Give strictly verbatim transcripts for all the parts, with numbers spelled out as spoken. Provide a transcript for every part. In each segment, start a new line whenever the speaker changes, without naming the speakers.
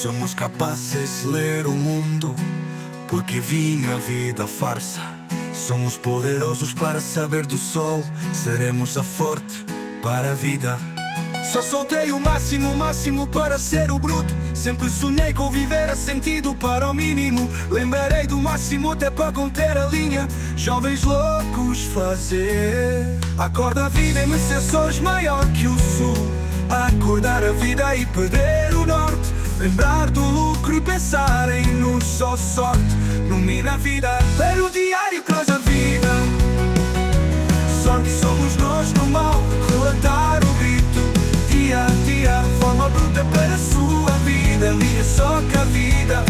Somos capazes de ler o mundo, porque vinha a vida farsa. Somos poderosos para saber do sol, seremos a forte para a vida. Só soltei o máximo, o máximo para ser o bruto. Sempre sonhei com viver a sentido para o mínimo. Lembrarei do máximo até para conter a linha. Jovens loucos fazer. Acorda a vida e merecer sons maior que o sul. Acordar a vida e perder o norte. Lembrar do lucro e pensar em um só sorte. Ilumina a vida, ler o diário traz a vida. Sorte somos nós no mal, relatar o grito. Dia a dia, forma bruta para a sua vida. Linha só que a vida.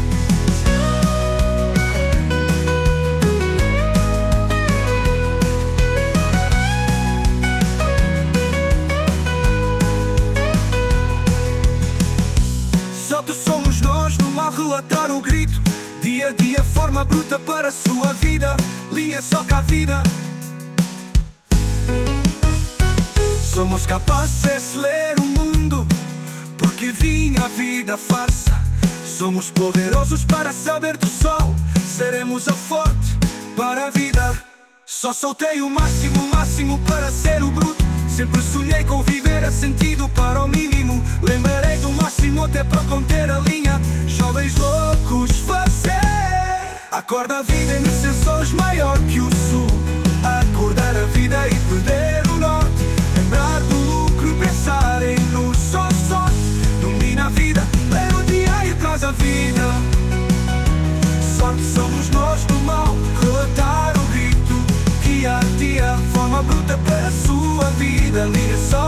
Soltos somos nós no mal, relatar o grito. Dia a dia, forma bruta para a sua vida. Linha só que a vida. Somos capazes de ler o mundo, porque vinha a vida farsa. Somos poderosos para saber do sol, seremos a forte para a vida. Só soltei o máximo, o máximo para ser o bruto. Sempre sonhei com viver a sentido para o mínimo. Lembrarei do máximo até para conter a linha. Jovens loucos fazer. Acorda a vida e merecer sons maior que o sul. Acordar a vida e perder o norte. Lembrar do lucro e pensar em um só sorte. Domina a vida, ler o dia e traz a vida. Sorte somos nós do mal, relatar o grito. Dia a dia, forma bruta para a sua vida. Liga só